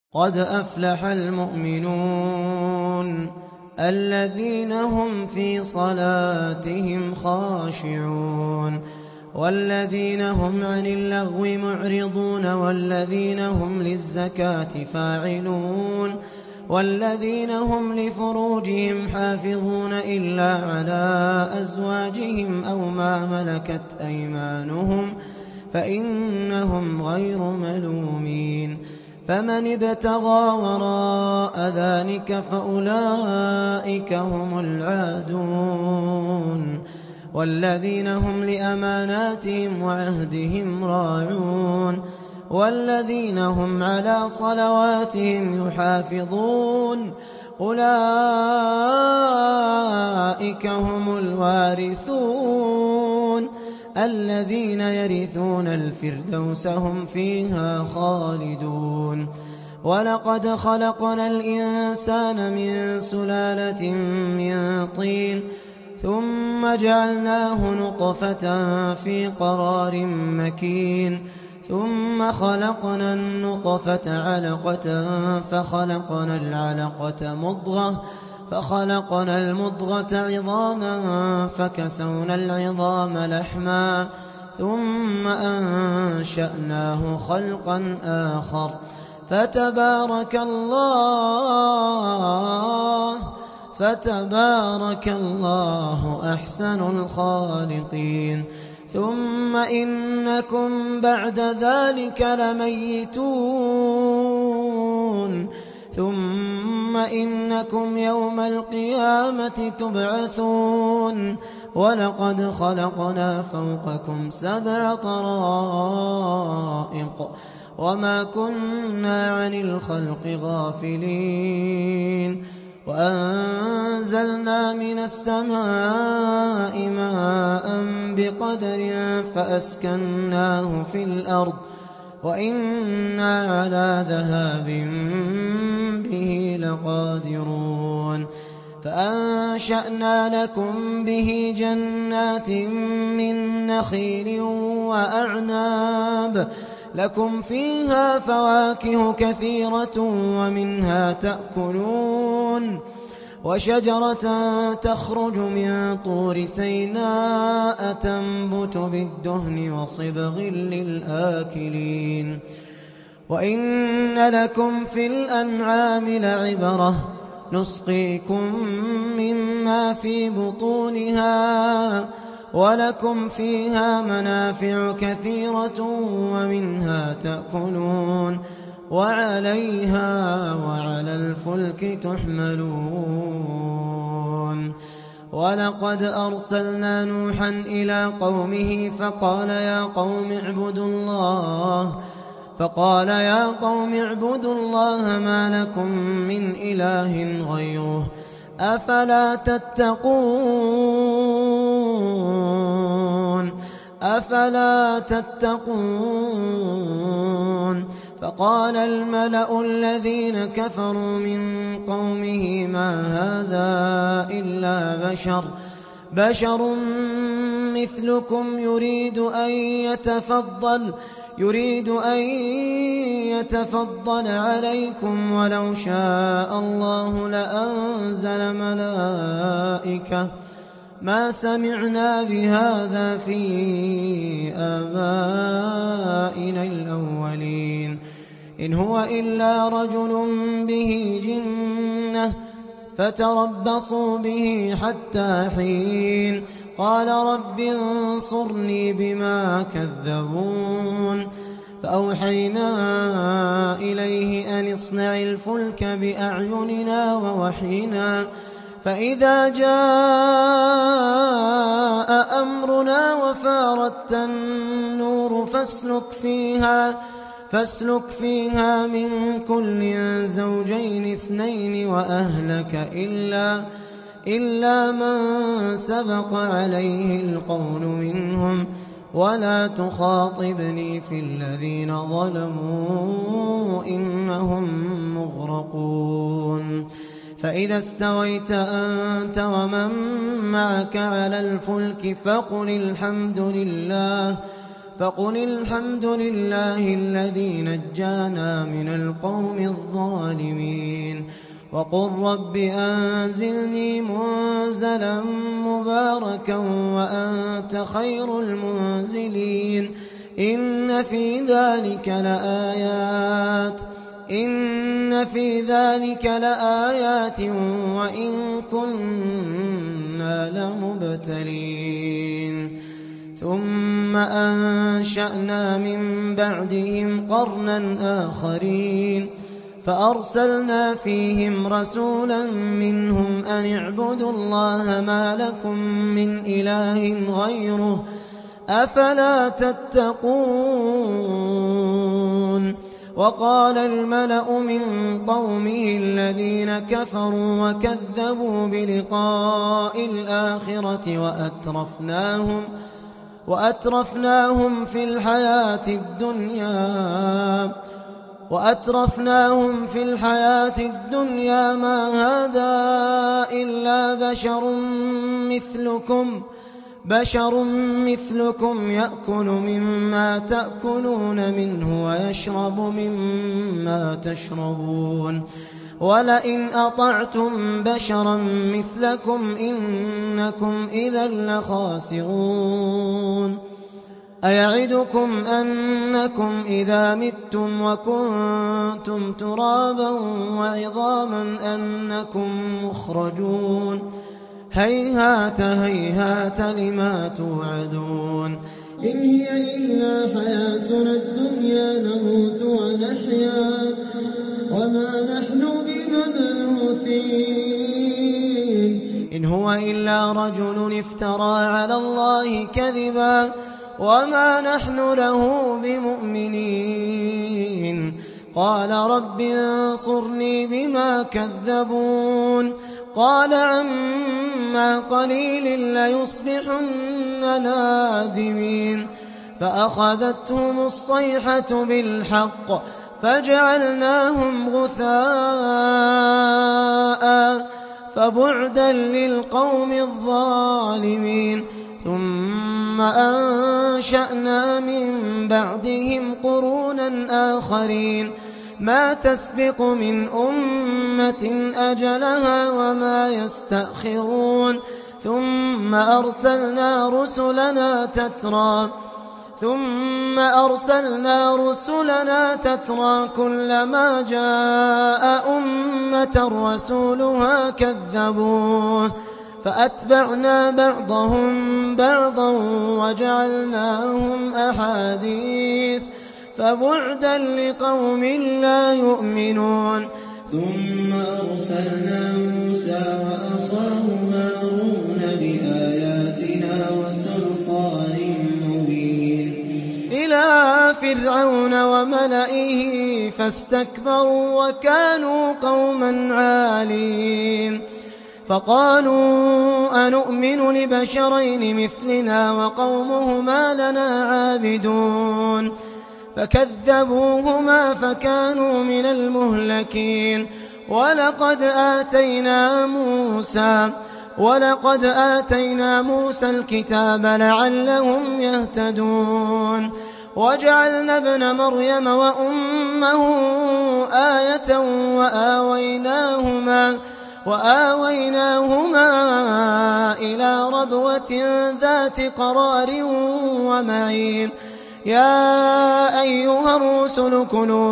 قد أفلح المؤمنون الذين هم في صلاتهم خاشعون والذين هم عن اللغو معرضون والذين هم للزكاة فاعلون والذين هم لفروجهم حافظون إلا على أزواجهم أو ما ملكت أيمانهم فإنهم غير ملومين فمن ابتغى وراء ذلك فأولئك هم العادون والذين هم لأماناتهم وعهدهم راعون والذين هم على صلواتهم يحافظون أولئك هم الوارثون الذين يرثون الفردوس هم فيها خالدون ولقد خلقنا الإنسان من سلالة من طين ثم جعلناه نطفة في قرار مكين ثم خلقنا النطفة علقة فخلقنا العلقة مضغة فخلقنا المضغة عظاما فكسونا العظام لحما ثم أنشأناه خلقا آخر فتبارك الله أحسن الخالقين ثم إنكم بعد ذلك لميتون ثم إنكم يوم القيامة تبعثون ولقد خلقنا فوقكم 7 طرائق وما كنا عن الخلق غافلين وأنزلنا من السماء ماء بقدر فأسكناه في الأرض وإنا على ذهاب به لقادرون فأنشأنا لكم به جنات من نخيل وأعناب لكم فيها فواكه كثيرة ومنها تأكلون وشجرة تخرج من طور سيناء تنبت بالدهن وصبغ للآكلين وإن لكم في الأنعام لعبرة نسقيكم مما في بطونها ولكم فيها منافع كثيرة ومنها تأكلون وعليها وعلى الفلك تحملون ولقد أرسلنا نوحا إلى قومه فقال يا قوم اعبدوا الله ما لكم من إله غيره أفلا تتقون فقال الملأ الذين كفروا من قومه ما هذا إلا بشر مثلكم يريد أن يتفضل عليكم ولو شاء الله لأنزل ملائكة ما سمعنا بهذا في آبائنا الأولين إن هو إلا رجل به جنة فتربصوا به حتى حين قال رب انصرني بما كذبون فأوحينا إليه أن اصنع الفلك بأعيننا ووحينا فإذا جاء أمرنا وفارت النور فاسلك فيها من كل زوجين 2 وأهلك إلا من سبق عليه القول منهم ولا تخاطبني في الذين ظلموا إنهم مغرقون فإذا استويت أنت ومن معك على الفلك فقل الحمد لله الذي نجانا من القوم الظالمين وقل رب أنزلني منزلا مباركا وأنت خير المنزلين إن في ذلك لآيات وإن كنا لمبتلين ثم أنشأنا من بعدهم قرنا آخرين فأرسلنا فيهم رسولا منهم أن اعبدوا الله ما لكم من إله غيره أفلا تتقون وقال الملأ من قومه الذين كفروا وكذبوا بلقاء الآخرة وأترفناهم في الحياة الدنيا ما هذا إلا بشر مثلكم يأكل مما تأكلون منه ويشرب مما تشربون ولئن أطعتم بشرا مثلكم إنكم إذا لخاسرون أيعدكم أنكم إذا متم وكنتم ترابا وعظاما أنكم مخرجون هيهات هيهات لما توعدون إن هي إلا حياتنا الدنيا نموت ونحيا وما نحن بمبعوثين إن هو إلا رجل افترى على الله كذبا وما نحن له بمؤمنين قال رب انصرني بما كذبون قال عما قليل ليصبحن نادمين فأخذتهم الصيحة بالحق فجعلناهم غثاء فبعدا للقوم الظالمين ثم أنشأنا من بعدهم قرونا آخرين ما تسبق من أمة أجلها وما يستأخرون ثم أرسلنا رسلنا تترى كلما جاء أمة رسولها كذبوه فأتبعنا بعضهم بعضا وجعلناهم أحاديث فبعدا لقوم لا يؤمنون ثم أرسلنا موسى وأخاه هارون بآياتنا وسلطان مبين إلى فرعون وملئه فاستكبروا وكانوا قوما عالين فقالوا أنؤمن لبشرين مثلنا وقومهما لنا عابدون فكذبوهما فكانوا من المهلكين ولقد آتينا موسى الكتاب لعلهم يهتدون وجعلنا ابن مريم وأمه آية وآويناهما إلى ربوة ذات قرار ومعين يا أيها الرسل كلوا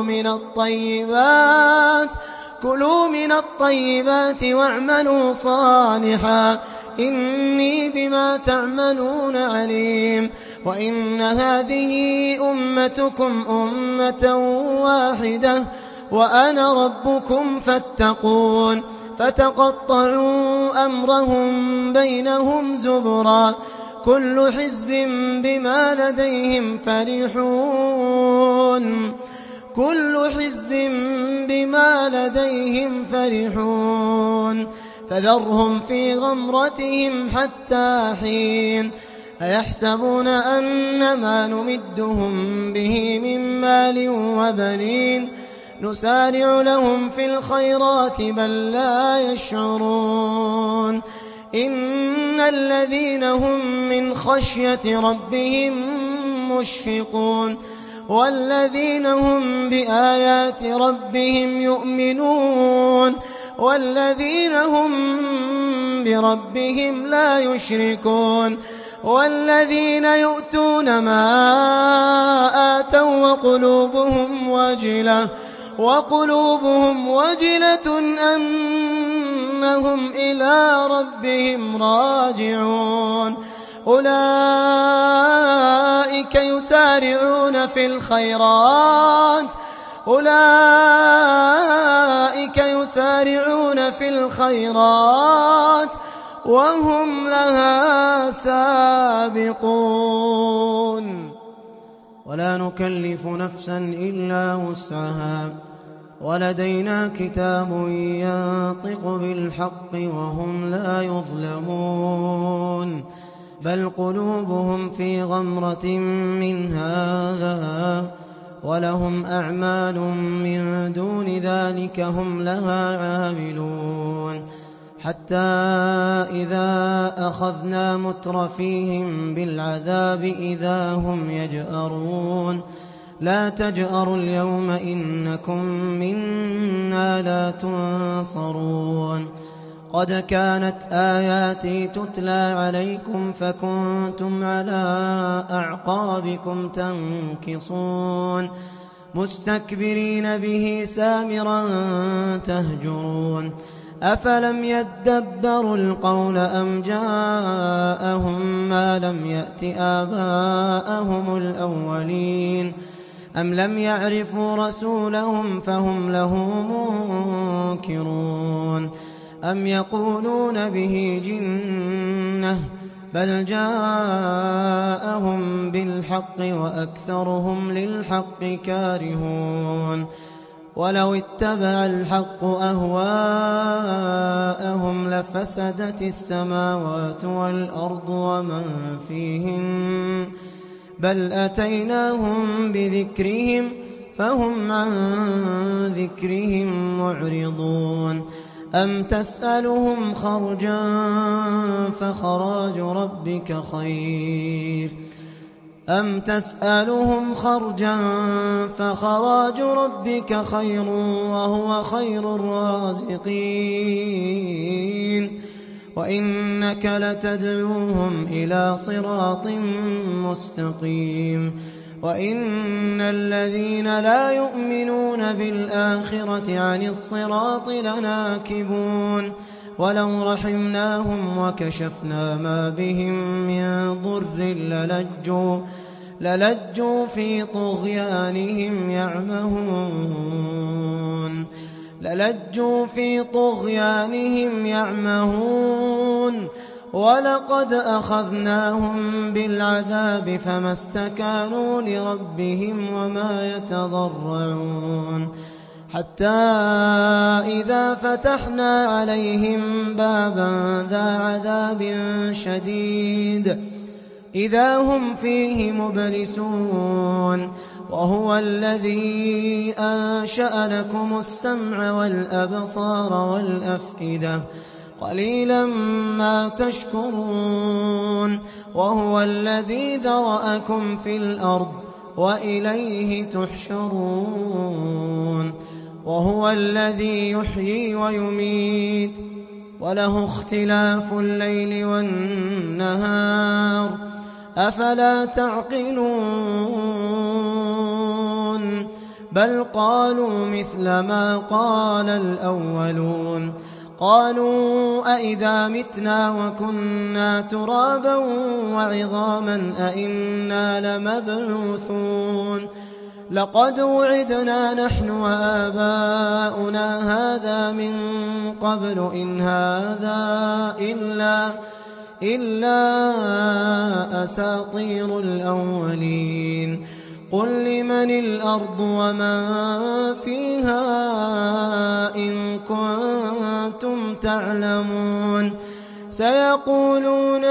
من الطيبات واعملوا صالحا إني بما تعملون عليم وإن هذه أمتكم أمة واحدة وأنا ربكم فاتقون فتقطعوا أمرهم بينهم زبرا كل حزب بما لديهم فرحون فذرهم في غمرتهم حتى حين أيحسبون أن ما نمدهم به من مال وبنين نسارع لهم في الخيرات بل لا يشعرون إن الذين هم من خشية ربهم مشفقون والذين هم بآيات ربهم يؤمنون والذين هم بربهم لا يشركون والذين يؤتون ما آتوا وقلوبهم وجلة أنهم إلى ربهم راجعون أولئك يسارعون في الخيرات وهم لها سابقون ولا نكلف نفسا إلا وسعها ولدينا كتاب ينطق بالحق وهم لا يظلمون بل قلوبهم في غمرة من هذا ولهم أعمال من دون ذلك هم لها عاملون حتى إذا أخذنا مترفيهم بالعذاب إذا هم يجأرون لا تجأروا اليوم إنكم منا لا تنصرون قد كانت آياتي تتلى عليكم فكنتم على أعقابكم تنكصون مستكبرين به سامرا تهجرون أفلم يدبروا القول أم جاءهم ما لم يأت آباءهم الأولين أم لم يعرفوا رسولهم فهم له منكرون أم يقولون به جنة بل جاءهم بالحق وأكثرهم للحق كارهون ولو اتبع الحق أهواءهم لفسدت السماوات والأرض ومن فيهن بل أتيناهم بذكرهم فهم عن ذكرهم معرضون أم تسألهم خرجا فخراج ربك خير وهو خير الرازقين وإنك لتدعوهم إلى صراط مستقيم وإن الذين لا يؤمنون بالآخرة عن الصراط لناكبون ولو رحمناهم وكشفنا ما بهم من ضر للجوا في طغيانهم يعمهون ولقد أخذناهم بالعذاب فما استكانوا لربهم وما يتضرعون حتى إذا فتحنا عليهم بابا ذا عذاب شديد إذا هم فيه مبلسون وهو الذي أنشأ لكم السمع والأبصار والأفئدة قليلا ما تشكرون وهو الذي ذرأكم في الأرض وإليه تحشرون وهو الذي يحيي ويميت وله اختلاف الليل والنهار أفلا تعقلون بل قالوا مثل ما قال الأولون قالوا أئذا متنا وكنا ترابا وعظاما أئنا لمبعوثون لقد وعدنا نحن وآباؤنا هذا من قبل إن هذا إلا أساطير الأولين قل لمن الأرض ومن فيها إن كنتم تعلمون سيقولون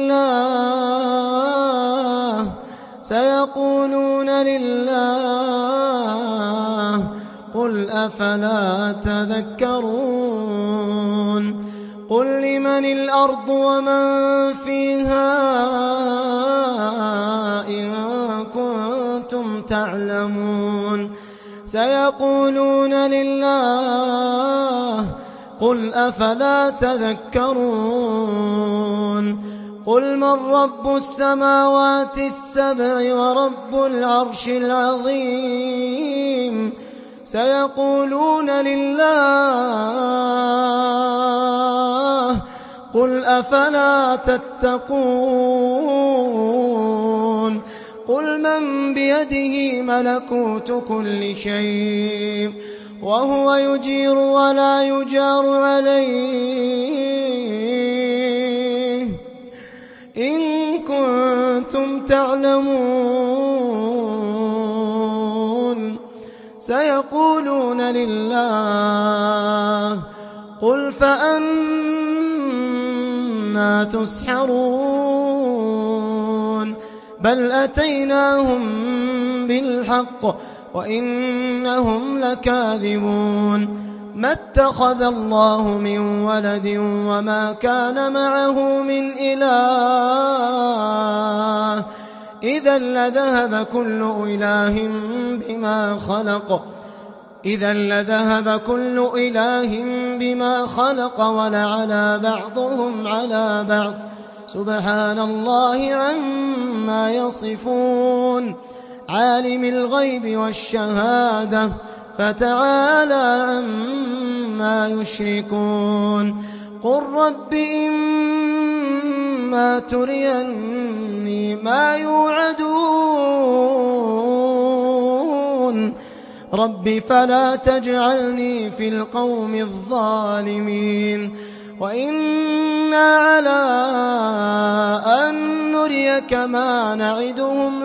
لله قل أفلا تذكرون قل لمن الأرض ومن فيها إن كنتم تعلمون سيقولون لله قل أفلا تذكرون قل من رب السماوات السبع ورب العرش العظيم سيقولون لله قل أفلا تتقون قل من بيده ملكوت كل شيء وهو يجير ولا يجار عليه إن كنتم تعلمون سيقولون لله قل فأنا تسحرون بل أتيناهم بالحق وإنهم لكاذبون ما اتخذ الله من ولد وما كان معه من إله إذا لذهب كل إله بما خلق ولعلى بعضهم على بعض سبحان الله عما يصفون عالم الغيب والشهادة فتعالى عما يشركون قل رب إما تريني ما يوعدون رب فلا تجعلني في القوم الظالمين وإنا على أن نريك ما نعدهم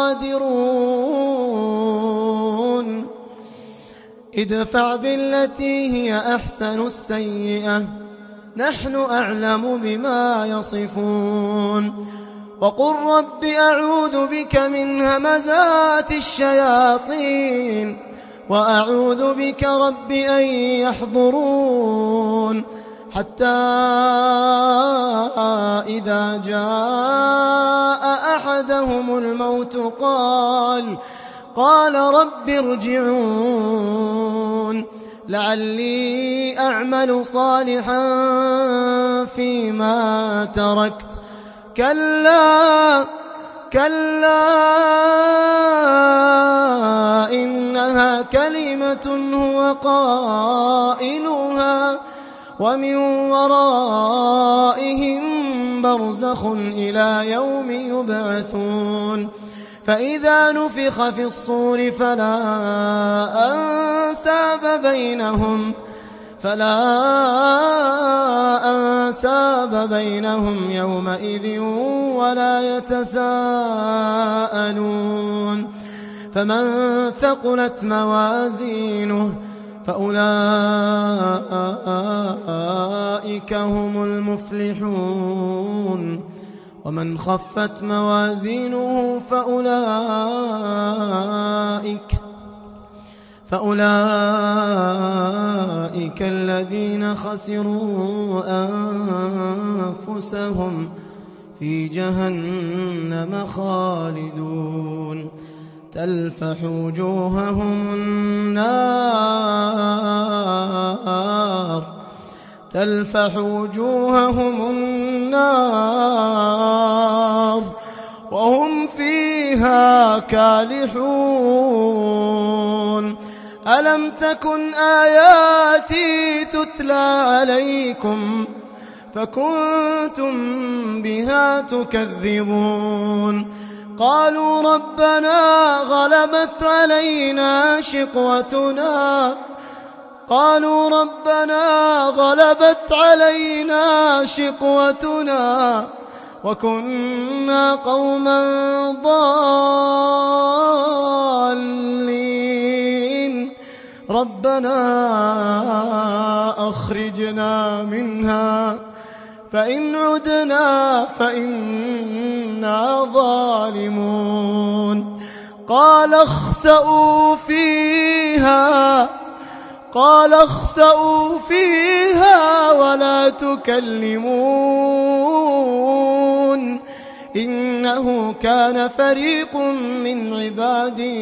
لقادرون ادفع بالتي هي أحسن السيئة نحن أعلم بما يصفون وقل رب أعوذ بك من همزات الشياطين وأعوذ بك رب أن يحضرون حتى إذا جاء أحدهم الموت قال رب ارجعون لعلي أعمل صالحا فيما تركت كلا إنها كلمة هو قائلها ومن ورائهم برزخ إلى يوم يبعثون فإذا نفخ في الصور فلا أنساب بينهم يومئذ ولا يتساءلون فمن ثقلت موازينه فأولئك هم المفلحون ومن خفت موازينه فأولئك الذين خسروا أنفسهم في جهنم خالدون تلفح وجوههم النار وهم فيها كالحون ألم تكن آياتي تتلى عليكم فكنتم بها تكذبون قالوا ربنا غلبت علينا شقوتنا وكنا قوما ضالين ربنا أخرجنا منها فإن عدنا فإنا ظالمون قال اخسئوا فيها ولا تكلمون إنه كان فريق من عبادي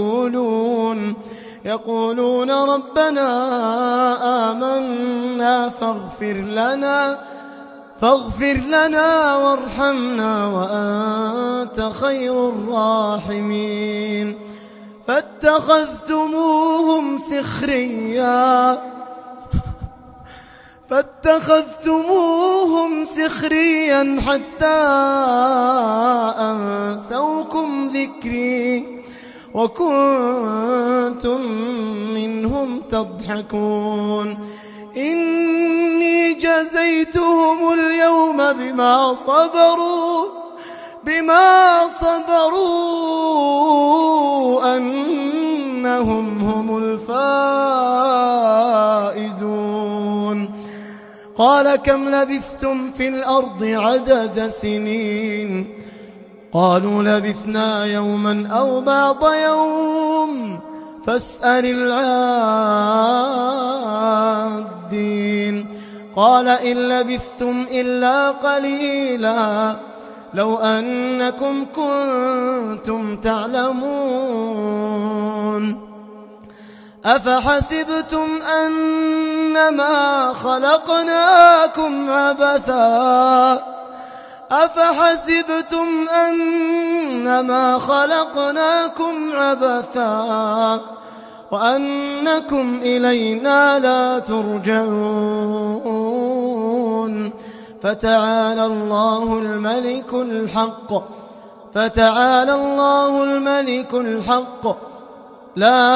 يقولون ربنا آمنا فاغفر لنا وارحمنا وأنت خير الراحمين فاتخذتموهم سخريا حتى أنسوكم ذكري وكنتم منهم تضحكون إني جزيتهم اليوم بما صبروا أنهم هم الفائزون قال كم لبثتم في الأرض عدد سنين قالوا لبثنا يوما أو بعض يوم فاسأل العادين قال إن لبثتم إلا قليلا لو أنكم كنتم تعلمون أفحسبتم أنما خلقناكم عبثا وأنكم إلينا لا ترجعون فتعالى الله الملك الحق لا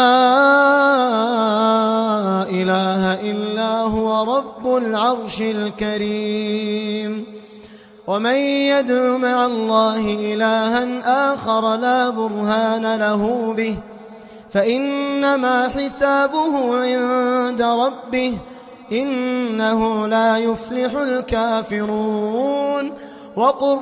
إله إلا هو رب العرش الكريم ومن يدع مع الله إلها آخر لا برهان له به فإنما حسابه عند ربه إنه لا يفلح الكافرون وقل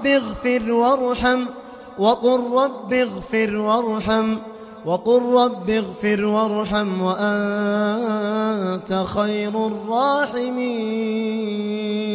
رب اغفر وارحم وأنت خير الراحمين